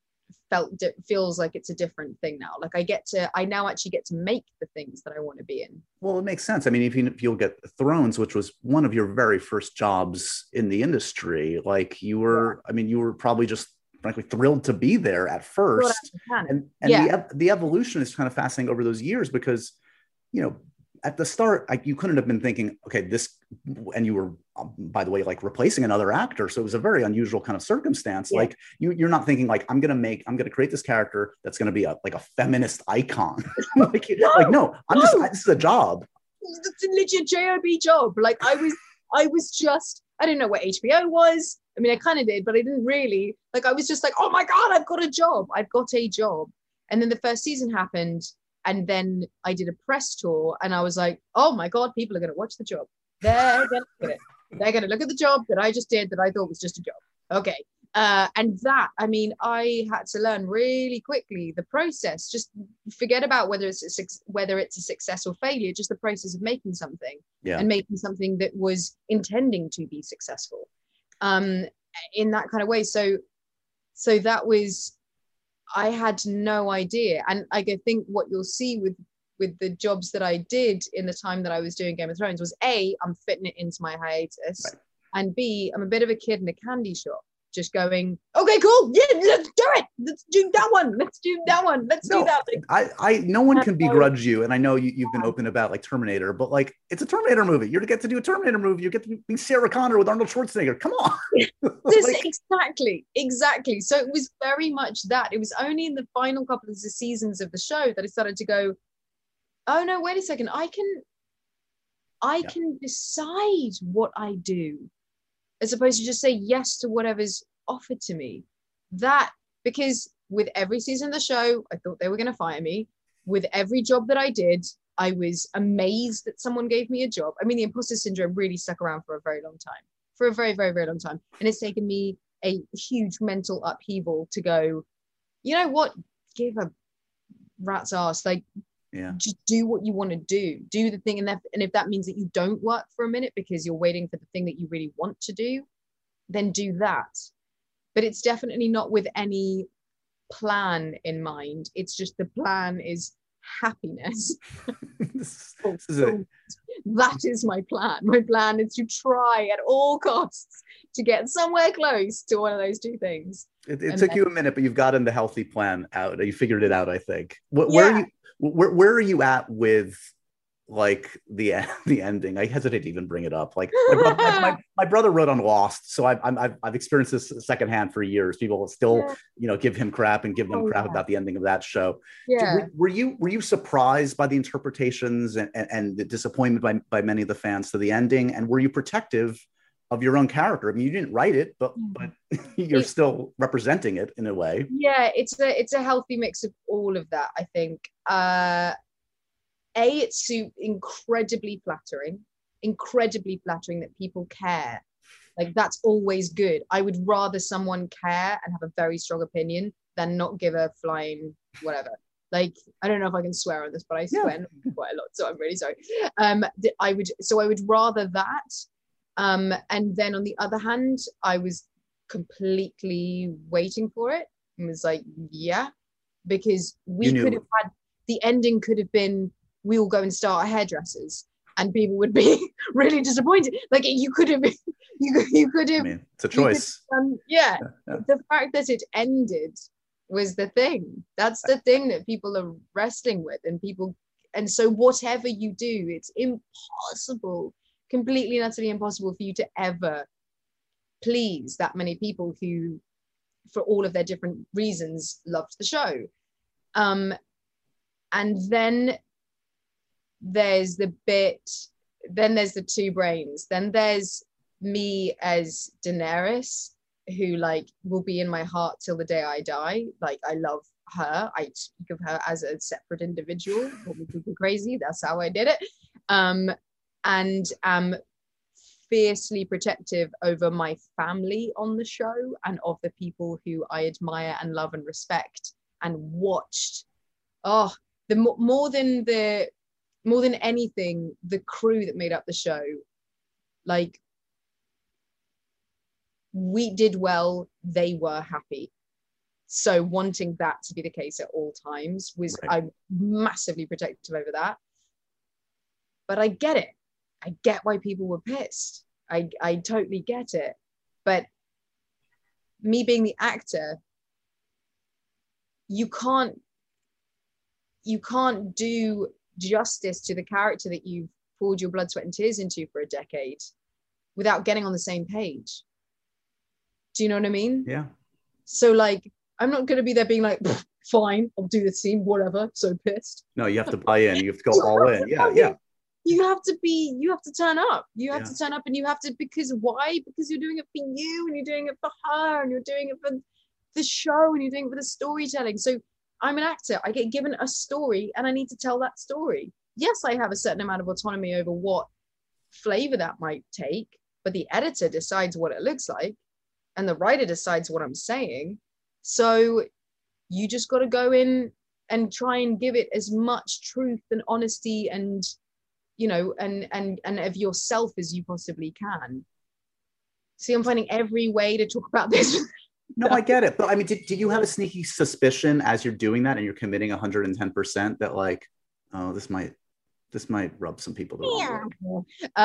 [SPEAKER 4] feels like it's a different thing now. Like I now actually get to make the things that I want to be in.
[SPEAKER 3] Well, it makes sense. I mean, if you'll get Thrones, which was one of your very first jobs in the industry, like you were probably just frankly thrilled to be there at first. And the evolution is kind of fascinating over those years because, at the start, you couldn't have been thinking, okay, and you were, by the way, like replacing another actor. So it was a very unusual kind of circumstance. Yeah. Like you're not thinking like, I'm going to create this character that's going to be a feminist icon. No, this is a job.
[SPEAKER 4] It's a legit job job. Like I was just, I didn't know what HBO was. I mean, I kind of did, but I didn't really. Like, I was just like, oh my God, I've got a job. And then the first season happened. And then I did a press tour and I was like, oh my God, people are going to watch the job. They're going to look at it. They're going to look at the job that I just did that I thought was just a job. Okay. And that, I mean, I had to learn really quickly the process. Just forget about whether it's a success or failure, just the process of making something and making something that was intending to be successful in that kind of way. So that was, I had no idea. And I think what you'll see with the jobs that I did in the time that I was doing Game of Thrones was A, I'm fitting it into my hiatus. Right. And B, I'm a bit of a kid in a candy shop, just going, okay, cool. Yeah, let's do it. Let's do that one. Let's do that one. Let's do that.
[SPEAKER 3] No one can begrudge you. And I know you've been open about like Terminator, but like it's a Terminator movie. You're to get to do a Terminator movie. You get to be Sarah Connor with Arnold Schwarzenegger. Come on.
[SPEAKER 4] Exactly. So it was very much that. It was only in the final couple of seasons of the show that I started to go, oh no, wait a second. I can decide what I do. as opposed to just say yes to whatever's offered to me. Because with every season of the show, I thought they were going to fire me. With every job that I did, I was amazed that someone gave me a job. I mean, the imposter syndrome really stuck around for a very long time, for a very, very, very long time. And it's taken me a huge mental upheaval to go, you know what, give a rat's ass. Like, just do what you want to do the thing. And if that means that you don't work for a minute because you're waiting for the thing that you really want to do, then do that. But it's definitely not with any plan in mind. It's just the plan is happiness. That is my plan. My plan is to try at all costs to get somewhere close to one of those two things.
[SPEAKER 3] It took you a minute, but you've gotten the healthy plan out. You figured it out, I think. Where are you at with like the ending? I hesitate to even bring it up. Like my brother wrote on Lost, so I've experienced this secondhand for years. People still give him crap and give them crap about the ending of that show. Were you surprised by the interpretations and the disappointment by many of the fans to the ending, and were you protective of your own character? I mean, you didn't write it, but you're still representing it in a way.
[SPEAKER 4] Yeah, it's a healthy mix of all of that, I think. It's incredibly flattering that people care. Like, that's always good. I would rather someone care and have a very strong opinion than not give a flying whatever. Like, I don't know if I can swear on this, but I swear quite a lot, so I'm really sorry. I would rather that. And then on the other hand, I was completely waiting for it and was like, because we could have had, the ending could have been, we all go and start our hairdressers, and people would be really disappointed. Like, you could have, you could have. I mean,
[SPEAKER 3] it's a choice.
[SPEAKER 4] The fact that it ended was the thing. That's the thing that people are wrestling with, and so whatever you do, it's impossible, completely and utterly impossible for you to ever please that many people who, for all of their different reasons, loved the show. And then there's the two brains. Then there's me as Daenerys, who like will be in my heart till the day I die. Like, I love her. I speak of her as a separate individual. People crazy. That's how I did it. And am fiercely protective over my family on the show and of the people who I admire and love and respect and watched. More than anything, the crew that made up the show, like, we did well, they were happy. So wanting that to be the case at all times was, I'm massively protective over that. But I get it. I get why people were pissed. I totally get it. But me being the actor, you can't do justice to the character that you've poured your blood, sweat and tears into for a decade without getting on the same page. Do you know what I mean?
[SPEAKER 3] Yeah. So
[SPEAKER 4] like, I'm not going to be there being like, fine, I'll do the scene, whatever, so pissed.
[SPEAKER 3] No, you have to buy in. You have to go all in. Yeah.
[SPEAKER 4] You have to turn up. You have to turn up, and you have to, because why? Because you're doing it for you, and you're doing it for her, and you're doing it for the show, and you're doing it for the storytelling. So I'm an actor. I get given a story, and I need to tell that story. Yes, I have a certain amount of autonomy over what flavor that might take, but the editor decides what it looks like, and the writer decides what I'm saying. So you just got to go in and try and give it as much truth and honesty and, you know, and of yourself as you possibly can. See, I'm finding every way to talk about this.
[SPEAKER 3] No, I get it. But I mean, did you have a sneaky suspicion as you're doing that and you're committing 110% that like, oh, this might rub some people the wrong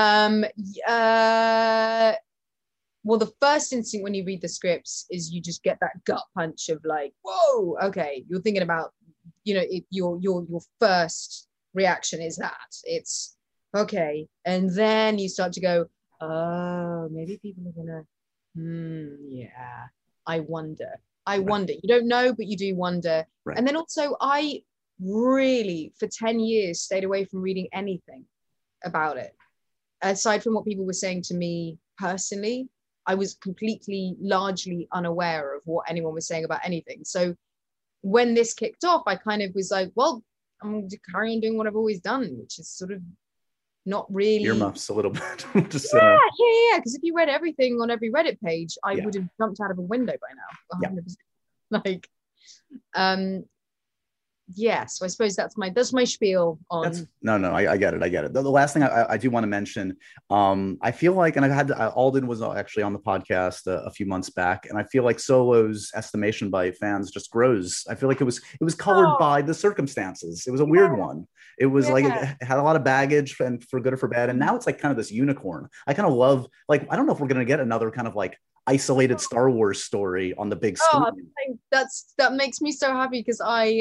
[SPEAKER 3] way?
[SPEAKER 4] Well, the first instinct when you read the scripts is you just get that gut punch of like, whoa, okay. You're thinking about, you know, your first reaction is that it's okay. And then you start to go, oh, maybe people are gonna, yeah, I wonder. You don't know, but you do wonder. Right. And then also I really, for 10 years, stayed away from reading anything about it. Aside from what people were saying to me personally, I was completely, largely unaware of what anyone was saying about anything. So when this kicked off, I kind of was like, well, I'm going to carry on doing what I've always done, which is sort of not really
[SPEAKER 3] earmuffs a little bit. Just,
[SPEAKER 4] yeah. Because if you read everything on every Reddit page, I would have jumped out of a window by now. 100%. Like, so I suppose that's my spiel on.
[SPEAKER 3] I get it. The last thing I do want to mention, I feel like, and I've had Alden was actually on the podcast a few months back, and I feel like Solo's estimation by fans just grows. I feel like it was colored by the circumstances. It was a weird one. It was like it had a lot of baggage, and for good or for bad. And now it's like kind of this unicorn. I kind of love, like, I don't know if we're gonna get another kind of like isolated Star Wars story on the big screen.
[SPEAKER 4] That makes me so happy, because I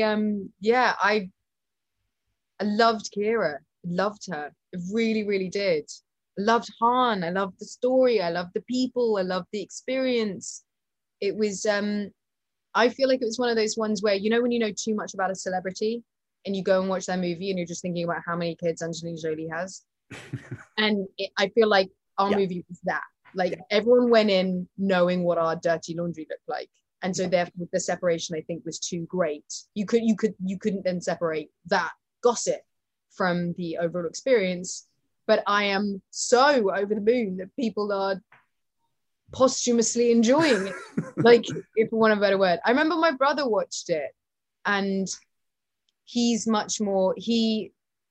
[SPEAKER 4] loved Qi'ra. Loved her. I really, really did. I loved Han. I loved the story. I loved the people. I loved the experience. It was I feel like it was one of those ones where, you know, when you know too much about a celebrity and you go and watch that movie and you're just thinking about how many kids Angelina Jolie has. And I feel like our movie was that. Like, everyone went in knowing what our dirty laundry looked like, and so therefore the separation, I think, was too great. You couldn't then separate that gossip from the overall experience. But I am so over the moon that people are posthumously enjoying it, like, if for want of a better word. I remember my brother watched it, and he's much more. He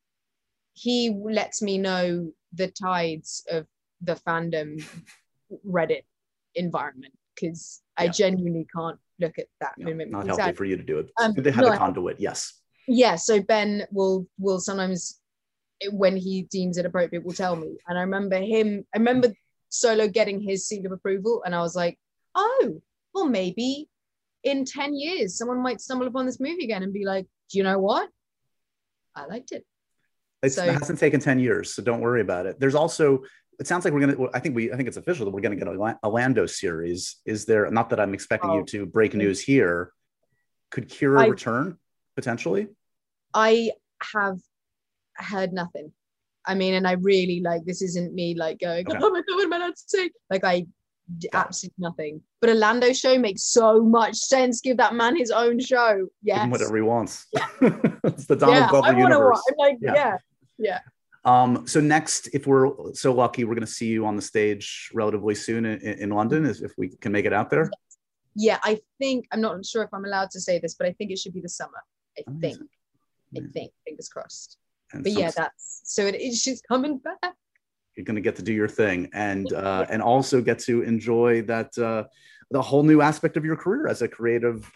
[SPEAKER 4] lets me know the tides of the fandom Reddit environment, because I genuinely can't look at that.
[SPEAKER 3] Not healthy for you to do it. They have a conduit, yes. Yeah,
[SPEAKER 4] so Ben will sometimes, when he deems it appropriate, will tell me. And I remember Solo getting his seal of approval, and I was like, oh, well, maybe in 10 years someone might stumble upon this movie again and be like, do you know what? I liked it.
[SPEAKER 3] It hasn't taken 10 years, so don't worry about it. There's also, it sounds like we're gonna. I think it's official that we're gonna get a Lando series. Is there? Not that I'm expecting you to break news here. Could Qi'ra return potentially? I
[SPEAKER 4] have heard nothing. I mean, and I really, like, this isn't me like going, oh my god, what am I allowed to say? Like, absolutely nothing. But a Lando show makes so much sense. Give that man his own show. Yes.
[SPEAKER 3] Give him whatever he wants. Yeah. It's the Donald Glover universe.
[SPEAKER 4] I'm like, yeah.
[SPEAKER 3] So next, if we're so lucky, we're going to see you on the stage relatively soon in London, if we can make it out there.
[SPEAKER 4] Yeah, I think, I'm not sure if I'm allowed to say this, but I think it should be the summer. I think, fingers crossed. And but she's coming back.
[SPEAKER 3] You're going to get to do your thing, and also get to enjoy that the whole new aspect of your career as a creative.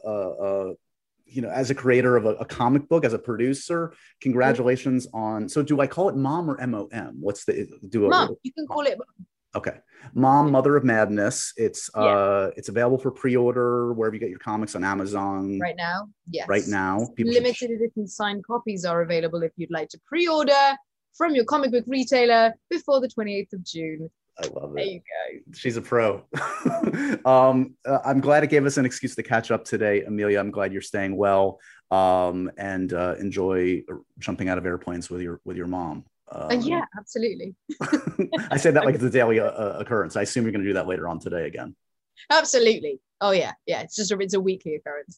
[SPEAKER 3] As a creator of a comic book, as a producer. Congratulations on. So, do I call it Mom or MOM? What's the
[SPEAKER 4] Mom? You can call it.
[SPEAKER 3] Okay, Mom, Mother of Madness. It's available for pre-order wherever you get your comics, on Amazon
[SPEAKER 4] right now. Yes,
[SPEAKER 3] right now.
[SPEAKER 4] Limited edition signed copies are available if you'd like to pre-order from your comic book retailer before the 28th of June.
[SPEAKER 3] I love it.
[SPEAKER 4] There you go.
[SPEAKER 3] She's a pro. I'm glad it gave us an excuse to catch up today, Amelia. I'm glad you're staying well, and enjoy jumping out of airplanes with your mom.
[SPEAKER 4] Yeah, absolutely.
[SPEAKER 3] I say that like it's a daily occurrence. I assume you're going to do that later on today again.
[SPEAKER 4] Absolutely. Oh yeah. It's a weekly occurrence.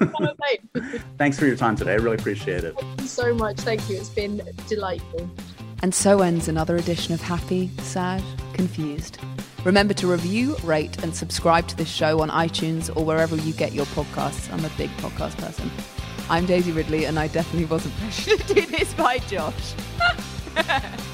[SPEAKER 3] Thanks for your time today. I really appreciate it.
[SPEAKER 4] Thank you so much. Thank you. It's been delightful.
[SPEAKER 2] And so ends another edition of Happy, Sad, Confused. Remember to review, rate, and subscribe to this show on iTunes or wherever you get your podcasts. I'm a big podcast person. I'm Daisy Ridley, and I definitely wasn't pressured to do this by Josh.